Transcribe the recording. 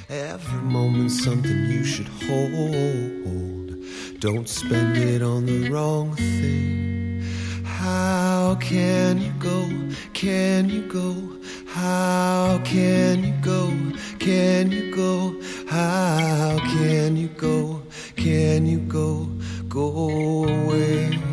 Every moment's something you should hold. Don't spend it on the wrong thing. How can you go? Can you go? How can you go? Can you go? How can you go? Can you go? Go away.